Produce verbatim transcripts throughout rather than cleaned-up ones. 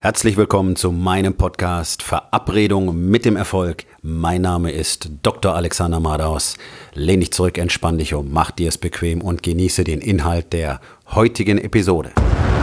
Herzlich willkommen zu meinem Podcast Verabredung mit dem Erfolg. Mein Name ist Doktor Alexander Madaus. Lehn dich zurück, entspann dich um, mach dir es bequem und genieße den Inhalt der heutigen Episode.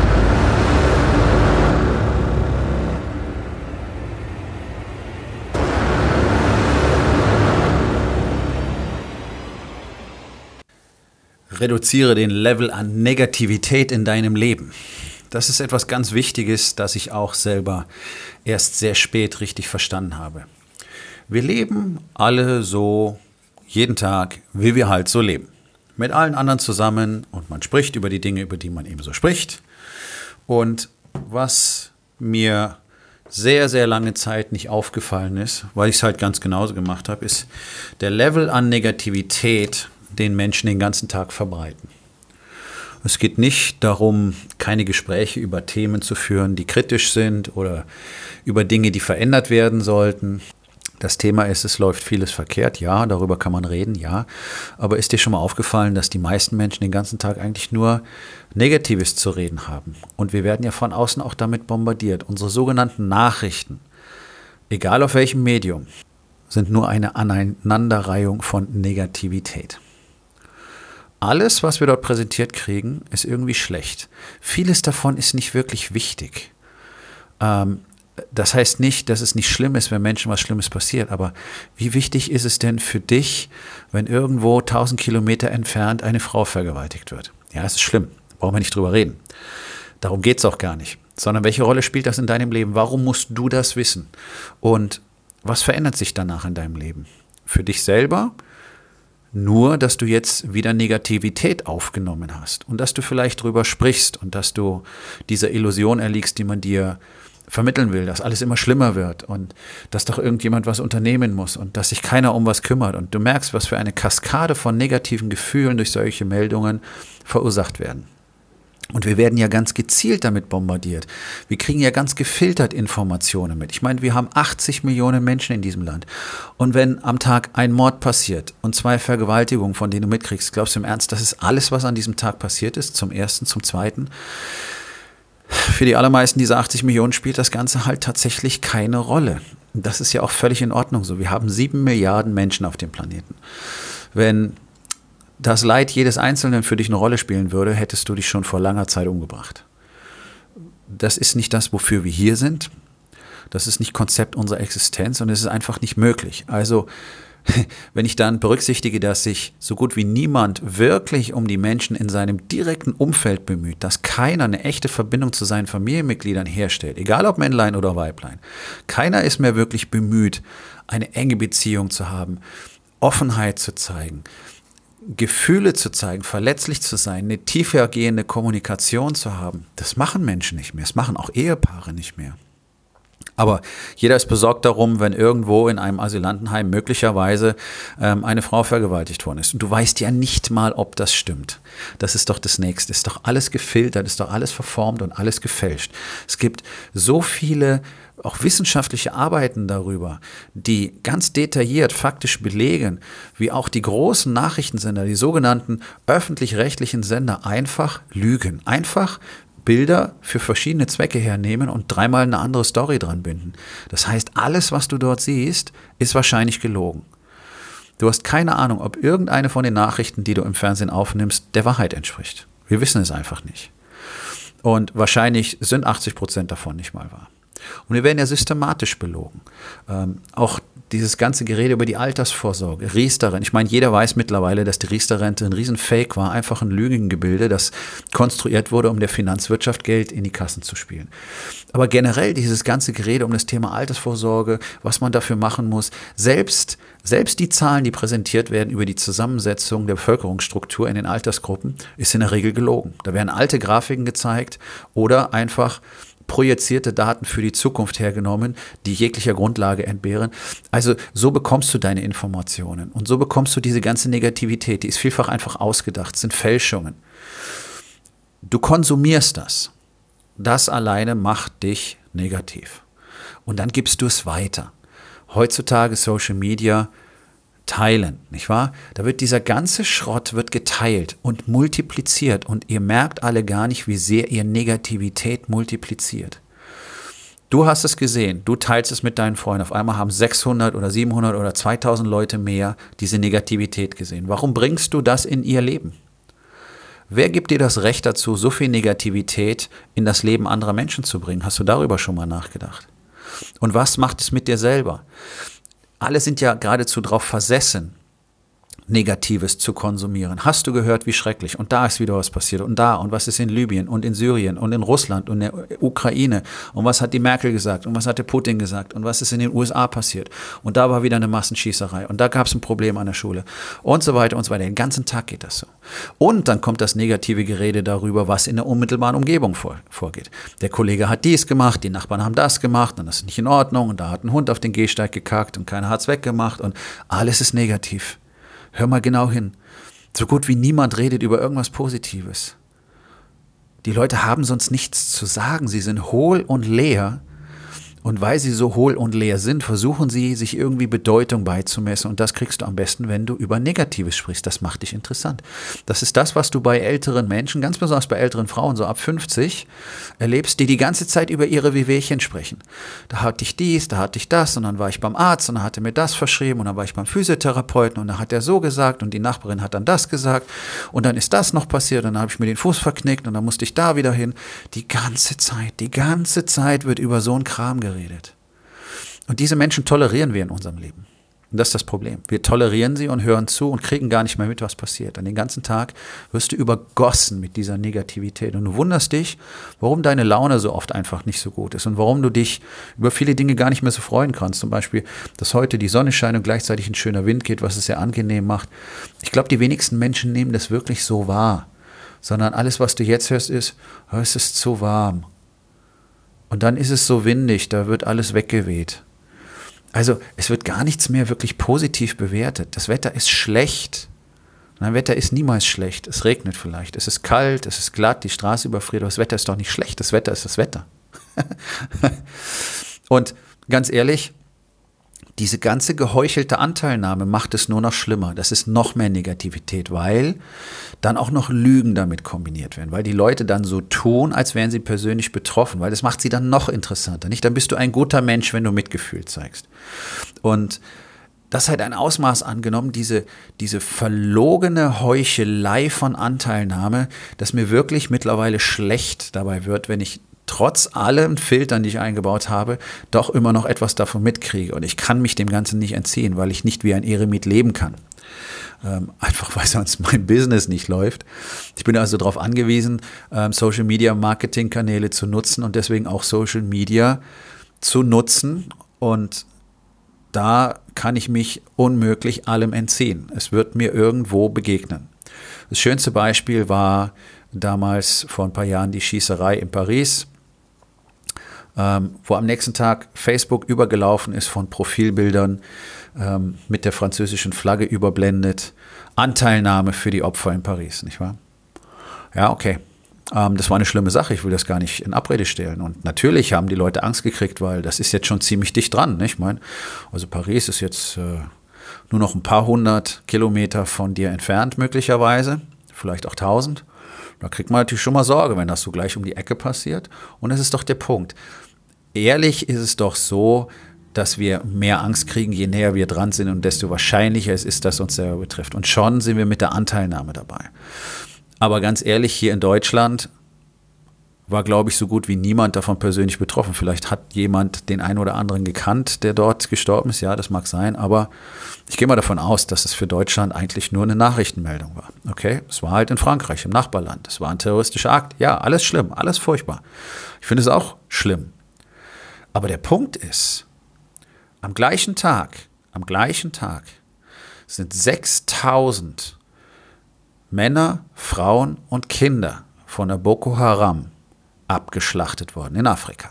Reduziere den Level an Negativität in deinem Leben. Das ist etwas ganz Wichtiges, das ich auch selber erst sehr spät richtig verstanden habe. Wir leben alle so jeden Tag, wie wir halt so leben. Mit allen anderen zusammen und man spricht über die Dinge, über die man eben so spricht. Und was mir sehr, sehr lange Zeit nicht aufgefallen ist, weil ich es halt ganz genauso gemacht habe, ist der Level an Negativität, den Menschen den ganzen Tag verbreiten. Es geht nicht darum, keine Gespräche über Themen zu führen, die kritisch sind oder über Dinge, die verändert werden sollten. Das Thema ist, es läuft vieles verkehrt, ja, darüber kann man reden, ja. Aber ist dir schon mal aufgefallen, dass die meisten Menschen den ganzen Tag eigentlich nur Negatives zu reden haben? Und wir werden ja von außen auch damit bombardiert. Unsere sogenannten Nachrichten, egal auf welchem Medium, sind nur eine Aneinanderreihung von Negativität. Alles, was wir dort präsentiert kriegen, ist irgendwie schlecht. Vieles davon ist nicht wirklich wichtig. Ähm, das heißt nicht, dass es nicht schlimm ist, wenn Menschen was Schlimmes passiert, aber wie wichtig ist es denn für dich, wenn irgendwo tausend Kilometer entfernt eine Frau vergewaltigt wird? Ja, es ist schlimm, brauchen wir nicht drüber reden. Darum geht es auch gar nicht. Sondern welche Rolle spielt das in deinem Leben? Warum musst du das wissen? Und was verändert sich danach in deinem Leben? Für dich selber? Nur, dass du jetzt wieder Negativität aufgenommen hast und dass du vielleicht drüber sprichst und dass du dieser Illusion erliegst, die man dir vermitteln will, dass alles immer schlimmer wird und dass doch irgendjemand was unternehmen muss und dass sich keiner um was kümmert. Und du merkst, was für eine Kaskade von negativen Gefühlen durch solche Meldungen verursacht werden. Und wir werden ja ganz gezielt damit bombardiert. Wir kriegen ja ganz gefiltert Informationen mit. Ich meine, wir haben achtzig Millionen Menschen in diesem Land. Und wenn am Tag ein Mord passiert und zwei Vergewaltigungen, von denen du mitkriegst, glaubst du im Ernst, das ist alles, was an diesem Tag passiert ist? Zum Ersten, zum Zweiten? Für die allermeisten dieser achtzig Millionen spielt das Ganze halt tatsächlich keine Rolle. Und das ist ja auch völlig in Ordnung so. Wir haben sieben Milliarden Menschen auf dem Planeten. Wenn das Leid jedes Einzelnen für dich eine Rolle spielen würde, hättest du dich schon vor langer Zeit umgebracht. Das ist nicht das, wofür wir hier sind. Das ist nicht Konzept unserer Existenz und es ist einfach nicht möglich. Also, wenn ich dann berücksichtige, dass sich so gut wie niemand wirklich um die Menschen in seinem direkten Umfeld bemüht, dass keiner eine echte Verbindung zu seinen Familienmitgliedern herstellt, egal ob Männlein oder Weiblein. Keiner ist mehr wirklich bemüht, eine enge Beziehung zu haben, Offenheit zu zeigen, Gefühle zu zeigen, verletzlich zu sein, eine tiefergehende Kommunikation zu haben. Das machen Menschen nicht mehr, das machen auch Ehepaare nicht mehr. Aber jeder ist besorgt darum, wenn irgendwo in einem Asylantenheim möglicherweise ähm, eine Frau vergewaltigt worden ist. Und du weißt ja nicht mal, ob das stimmt. Das ist doch das Nächste. Ist doch alles gefiltert, ist doch alles verformt und alles gefälscht. Es gibt so viele auch wissenschaftliche Arbeiten darüber, die ganz detailliert faktisch belegen, wie auch die großen Nachrichtensender, die sogenannten öffentlich-rechtlichen Sender einfach lügen. Einfach Bilder für verschiedene Zwecke hernehmen und dreimal eine andere Story dran binden. Das heißt, alles, was du dort siehst, ist wahrscheinlich gelogen. Du hast keine Ahnung, ob irgendeine von den Nachrichten, die du im Fernsehen aufnimmst, der Wahrheit entspricht. Wir wissen es einfach nicht. Und wahrscheinlich sind achtzig Prozent davon nicht mal wahr. Und wir werden ja systematisch belogen. Ähm, auch dieses ganze Gerede über die Altersvorsorge, Riester-Rente. Ich meine, jeder weiß mittlerweile, dass die Riester-Rente ein Riesenfake war, einfach ein Lügengebilde, das konstruiert wurde, um der Finanzwirtschaft Geld in die Kassen zu spielen. Aber generell dieses ganze Gerede um das Thema Altersvorsorge, was man dafür machen muss, selbst, selbst die Zahlen, die präsentiert werden über die Zusammensetzung der Bevölkerungsstruktur in den Altersgruppen, ist in der Regel gelogen. Da werden alte Grafiken gezeigt oder einfach projizierte Daten für die Zukunft hergenommen, die jeglicher Grundlage entbehren. Also so bekommst du deine Informationen und so bekommst du diese ganze Negativität, die ist vielfach einfach ausgedacht, sind Fälschungen. Du konsumierst das. Das alleine macht dich negativ. Und dann gibst du es weiter. Heutzutage Social Media teilen, nicht wahr? Da wird dieser ganze Schrott wird geteilt und multipliziert und ihr merkt alle gar nicht, wie sehr ihr Negativität multipliziert. Du hast es gesehen, du teilst es mit deinen Freunden. Auf einmal haben sechshundert oder siebenhundert oder zweitausend Leute mehr diese Negativität gesehen. Warum bringst du das in ihr Leben? Wer gibt dir das Recht dazu, so viel Negativität in das Leben anderer Menschen zu bringen? Hast du darüber schon mal nachgedacht? Und was macht es mit dir selber? Alle sind ja geradezu darauf versessen, Negatives zu konsumieren. Hast du gehört, wie schrecklich? Und da ist wieder was passiert. Und da. Und was ist in Libyen und in Syrien und in Russland und in der Ukraine? Und was hat die Merkel gesagt? Und was hat der Putin gesagt? Und was ist in den U S A passiert? Und da war wieder eine Massenschießerei. Und da gab es ein Problem an der Schule. Und so weiter und so weiter. Den ganzen Tag geht das so. Und dann kommt das negative Gerede darüber, was in der unmittelbaren Umgebung vor, vorgeht. Der Kollege hat dies gemacht, die Nachbarn haben das gemacht und das ist nicht in Ordnung. Und da hat ein Hund auf den Gehsteig gekackt und keiner hat es weggemacht. Und alles ist negativ. Hör mal genau hin. So gut wie niemand redet über irgendwas Positives. Die Leute haben sonst nichts zu sagen. Sie sind hohl und leer. Und weil sie so hohl und leer sind, versuchen sie, sich irgendwie Bedeutung beizumessen. Und das kriegst du am besten, wenn du über Negatives sprichst. Das macht dich interessant. Das ist das, was du bei älteren Menschen, ganz besonders bei älteren Frauen, so ab fünfzig, erlebst, die die ganze Zeit über ihre Wehwehchen sprechen. Da hatte ich dies, da hatte ich das und dann war ich beim Arzt und dann hat er mir das verschrieben und dann war ich beim Physiotherapeuten und dann hat er so gesagt und die Nachbarin hat dann das gesagt und dann ist das noch passiert und dann habe ich mir den Fuß verknickt und dann musste ich da wieder hin. Die ganze Zeit, die ganze Zeit wird über so einen Kram geredet. Und diese Menschen tolerieren wir in unserem Leben. Und das ist das Problem. Wir tolerieren sie und hören zu und kriegen gar nicht mehr mit, was passiert. Und den ganzen Tag wirst du übergossen mit dieser Negativität. Und du wunderst dich, warum deine Laune so oft einfach nicht so gut ist und warum du dich über viele Dinge gar nicht mehr so freuen kannst. Zum Beispiel, dass heute die Sonne scheint und gleichzeitig ein schöner Wind geht, was es sehr angenehm macht. Ich glaube, die wenigsten Menschen nehmen das wirklich so wahr. Sondern alles, was du jetzt hörst, ist, oh, es ist zu warm. Und dann ist es so windig, da wird alles weggeweht. Also es wird gar nichts mehr wirklich positiv bewertet. Das Wetter ist schlecht. Nein, Wetter ist niemals schlecht. Es regnet vielleicht, es ist kalt, es ist glatt, die Straße überfriert, aber das Wetter ist doch nicht schlecht. Das Wetter ist das Wetter. Und ganz ehrlich, diese ganze geheuchelte Anteilnahme macht es nur noch schlimmer. Das ist noch mehr Negativität, weil dann auch noch Lügen damit kombiniert werden, weil die Leute dann so tun, als wären sie persönlich betroffen, weil das macht sie dann noch interessanter. Nicht? Dann bist du ein guter Mensch, wenn du Mitgefühl zeigst. Und das hat ein Ausmaß angenommen, diese, diese verlogene Heuchelei von Anteilnahme, dass mir wirklich mittlerweile schlecht dabei wird, wenn ich trotz allen Filtern, die ich eingebaut habe, doch immer noch etwas davon mitkriege. Und ich kann mich dem Ganzen nicht entziehen, weil ich nicht wie ein Eremit leben kann. Ähm, einfach weil sonst mein Business nicht läuft. Ich bin also darauf angewiesen, ähm, Social Media Marketing Kanäle zu nutzen und deswegen auch Social Media zu nutzen. Und da kann ich mich unmöglich allem entziehen. Es wird mir irgendwo begegnen. Das schönste Beispiel war damals vor ein paar Jahren die Schießerei in Paris, ähm, wo am nächsten Tag Facebook übergelaufen ist von Profilbildern ähm, mit der französischen Flagge überblendet. Anteilnahme für die Opfer in Paris, nicht wahr? Ja, okay. Ähm, das war eine schlimme Sache, ich will das gar nicht in Abrede stellen. Und natürlich haben die Leute Angst gekriegt, weil das ist jetzt schon ziemlich dicht dran, nicht? Ich meine, also Paris ist jetzt äh, nur noch ein paar hundert Kilometer von dir entfernt möglicherweise, vielleicht auch tausend. Da kriegt man natürlich schon mal Sorge, wenn das so gleich um die Ecke passiert. Und das ist doch der Punkt. Ehrlich ist es doch so, dass wir mehr Angst kriegen, je näher wir dran sind und desto wahrscheinlicher es ist, dass uns selber betrifft. Und schon sind wir mit der Anteilnahme dabei. Aber ganz ehrlich, hier in Deutschland war, glaube ich, so gut wie niemand davon persönlich betroffen. Vielleicht hat jemand den einen oder anderen gekannt, der dort gestorben ist. Ja, das mag sein. Aber ich gehe mal davon aus, dass es für Deutschland eigentlich nur eine Nachrichtenmeldung war. Okay, es war halt in Frankreich, im Nachbarland. Es war ein terroristischer Akt. Ja, alles schlimm, alles furchtbar. Ich finde es auch schlimm. Aber der Punkt ist, am gleichen Tag, am gleichen Tag sind sechstausend Männer, Frauen und Kinder von der Boko Haram abgeschlachtet worden in Afrika.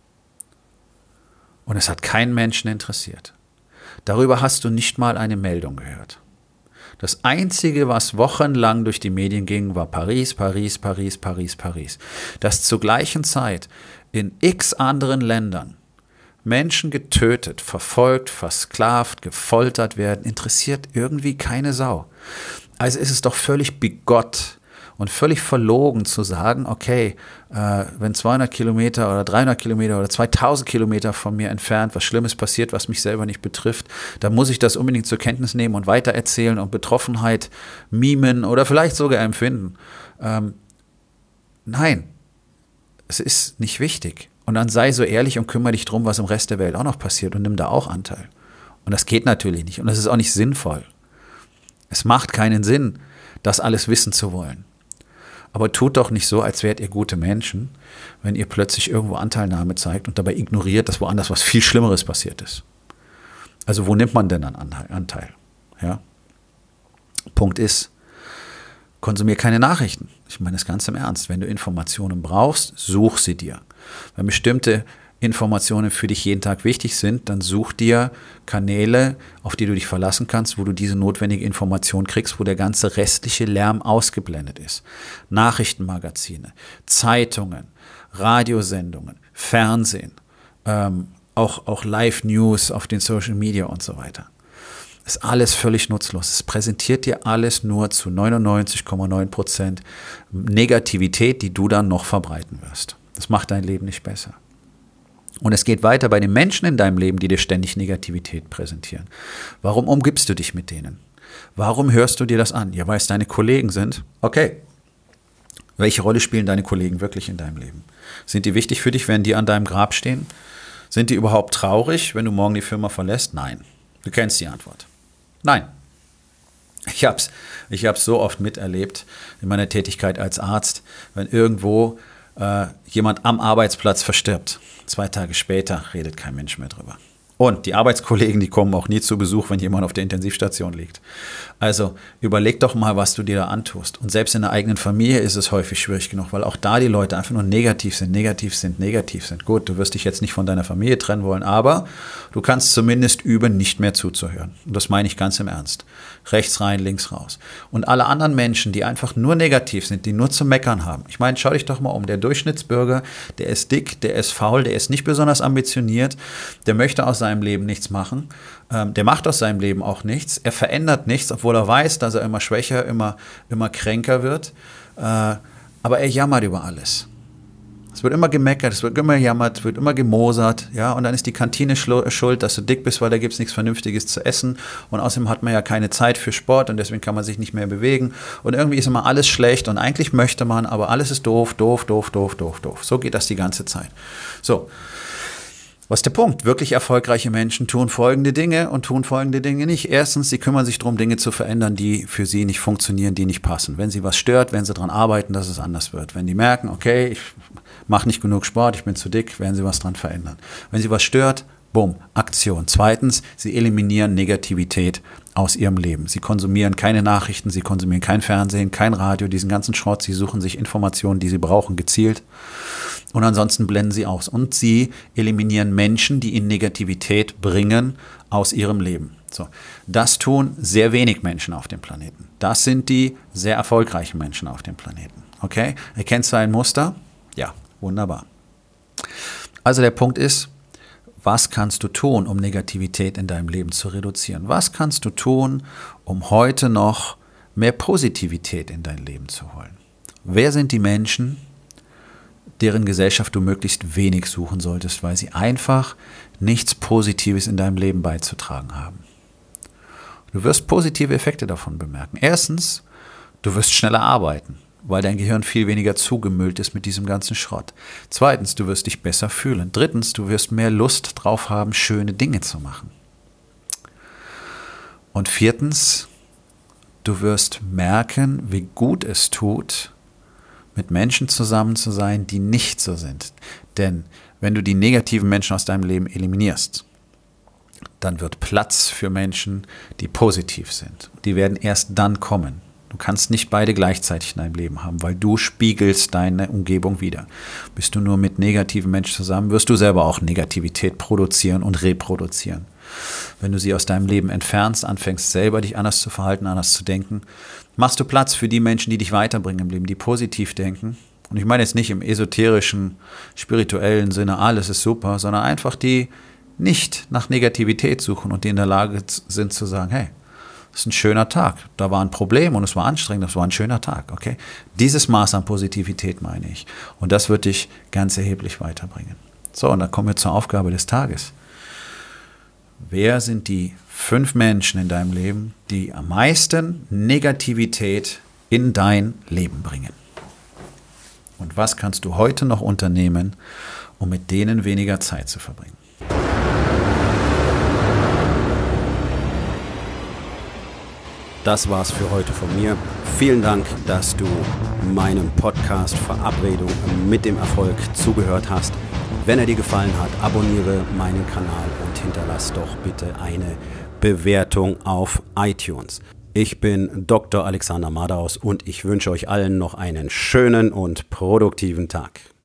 Und es hat keinen Menschen interessiert. Darüber hast du nicht mal eine Meldung gehört. Das Einzige, was wochenlang durch die Medien ging, war Paris, Paris, Paris, Paris, Paris. Dass zur gleichen Zeit in x anderen Ländern Menschen getötet, verfolgt, versklavt, gefoltert werden, interessiert irgendwie keine Sau. Also ist es doch völlig bigott und völlig verlogen zu sagen, okay, äh, wenn zweihundert Kilometer oder dreihundert Kilometer oder zweitausend Kilometer von mir entfernt was Schlimmes passiert, was mich selber nicht betrifft, dann muss ich das unbedingt zur Kenntnis nehmen und weitererzählen und Betroffenheit mimen oder vielleicht sogar empfinden. Ähm, nein, es ist nicht wichtig. Und dann sei so ehrlich und kümmere dich drum, was im Rest der Welt auch noch passiert und nimm da auch Anteil. Und das geht natürlich nicht und das ist auch nicht sinnvoll. Es macht keinen Sinn, das alles wissen zu wollen. Aber tut doch nicht so, als wärt ihr gute Menschen, wenn ihr plötzlich irgendwo Anteilnahme zeigt und dabei ignoriert, dass woanders was viel Schlimmeres passiert ist. Also wo nimmt man denn dann Anteil? Ja? Punkt ist, konsumier keine Nachrichten. Ich meine das ganz im Ernst. Wenn du Informationen brauchst, such sie dir. Wenn bestimmte Informationen für dich jeden Tag wichtig sind, dann such dir Kanäle, auf die du dich verlassen kannst, wo du diese notwendige Information kriegst, wo der ganze restliche Lärm ausgeblendet ist. Nachrichtenmagazine, Zeitungen, Radiosendungen, Fernsehen, ähm, auch, auch Live-News auf den Social Media und so weiter. Ist alles völlig nutzlos. Es präsentiert dir alles nur zu neunundneunzig Komma neun Prozent Negativität, die du dann noch verbreiten wirst. Das macht dein Leben nicht besser. Und es geht weiter bei den Menschen in deinem Leben, die dir ständig Negativität präsentieren. Warum umgibst du dich mit denen? Warum hörst du dir das an? Ja, weil es deine Kollegen sind. Okay. Welche Rolle spielen deine Kollegen wirklich in deinem Leben? Sind die wichtig für dich, wenn die an deinem Grab stehen? Sind die überhaupt traurig, wenn du morgen die Firma verlässt? Nein. Du kennst die Antwort. Nein. Ich habe es ich hab's so oft miterlebt in meiner Tätigkeit als Arzt, wenn irgendwo äh, jemand am Arbeitsplatz verstirbt. Zwei Tage später redet kein Mensch mehr drüber. Und die Arbeitskollegen, die kommen auch nie zu Besuch, wenn jemand auf der Intensivstation liegt. Also überleg doch mal, was du dir da antust. Und selbst in der eigenen Familie ist es häufig schwierig genug, weil auch da die Leute einfach nur negativ sind, negativ sind, negativ sind. Gut, du wirst dich jetzt nicht von deiner Familie trennen wollen, aber du kannst zumindest üben, nicht mehr zuzuhören. Und das meine ich ganz im Ernst. Rechts rein, links raus. Und alle anderen Menschen, die einfach nur negativ sind, die nur zu meckern haben. Ich meine, schau dich doch mal um. Der Durchschnittsbürger, der ist dick, der ist faul, der ist nicht besonders ambitioniert, der möchte aus seinem Leben nichts machen. Ähm, der macht aus seinem Leben auch nichts. Er verändert nichts, obwohl er weiß, dass er immer schwächer, immer, immer kränker wird. Äh, aber er jammert über alles. Es wird immer gemeckert, es wird immer gejammert, es wird immer gemosert, ja, und dann ist die Kantine schuld, dass du dick bist, weil da gibt es nichts Vernünftiges zu essen und außerdem hat man ja keine Zeit für Sport und deswegen kann man sich nicht mehr bewegen und irgendwie ist immer alles schlecht und eigentlich möchte man, aber alles ist doof, doof, doof, doof, doof, doof. So geht das die ganze Zeit. So, was ist der Punkt? Wirklich erfolgreiche Menschen tun folgende Dinge und tun folgende Dinge nicht. Erstens, sie kümmern sich darum, Dinge zu verändern, die für sie nicht funktionieren, die nicht passen. Wenn sie was stört, werden sie daran arbeiten, dass es anders wird. Wenn die merken, okay, ich mache nicht genug Sport, ich bin zu dick, werden sie was dran verändern. Wenn sie was stört, bumm, Aktion. Zweitens, sie eliminieren Negativität aus ihrem Leben. Sie konsumieren keine Nachrichten, sie konsumieren kein Fernsehen, kein Radio, diesen ganzen Schrott. Sie suchen sich Informationen, die sie brauchen, gezielt. Und ansonsten blenden sie aus. Und sie eliminieren Menschen, die ihnen Negativität bringen, aus ihrem Leben. So, das tun sehr wenig Menschen auf dem Planeten. Das sind die sehr erfolgreichen Menschen auf dem Planeten. Okay? Erkennst du ein Muster? Ja, wunderbar. Also der Punkt ist, was kannst du tun, um Negativität in deinem Leben zu reduzieren? Was kannst du tun, um heute noch mehr Positivität in dein Leben zu holen? Wer sind die Menschen, deren Gesellschaft du möglichst wenig suchen solltest, weil sie einfach nichts Positives in deinem Leben beizutragen haben? Du wirst positive Effekte davon bemerken. Erstens, du wirst schneller arbeiten, weil dein Gehirn viel weniger zugemüllt ist mit diesem ganzen Schrott. Zweitens, du wirst dich besser fühlen. Drittens, du wirst mehr Lust drauf haben, schöne Dinge zu machen. Und viertens, du wirst merken, wie gut es tut, mit Menschen zusammen zu sein, die nicht so sind. Denn wenn du die negativen Menschen aus deinem Leben eliminierst, dann wird Platz für Menschen, die positiv sind. Die werden erst dann kommen. Du kannst nicht beide gleichzeitig in deinem Leben haben, weil du spiegelst deine Umgebung wider. Bist du nur mit negativen Menschen zusammen, wirst du selber auch Negativität produzieren und reproduzieren. Wenn du sie aus deinem Leben entfernst, anfängst selber dich anders zu verhalten, anders zu denken, machst du Platz für die Menschen, die dich weiterbringen im Leben, die positiv denken. Und ich meine jetzt nicht im esoterischen, spirituellen Sinne, alles ist super, sondern einfach die nicht nach Negativität suchen und die in der Lage sind zu sagen, hey, das ist ein schöner Tag. Da war ein Problem und es war anstrengend, das war ein schöner Tag. Okay? Dieses Maß an Positivität meine ich. Und das wird dich ganz erheblich weiterbringen. So, und dann kommen wir zur Aufgabe des Tages. Wer sind die fünf Menschen in deinem Leben, die am meisten Negativität in dein Leben bringen? Und was kannst du heute noch unternehmen, um mit denen weniger Zeit zu verbringen? Das war's für heute von mir. Vielen Dank, dass du meinem Podcast Verabredung mit dem Erfolg zugehört hast. Wenn er dir gefallen hat, abonniere meinen Kanal und hinterlass doch bitte eine Bewertung auf iTunes. Ich bin Doktor Alexander Madaus und ich wünsche euch allen noch einen schönen und produktiven Tag.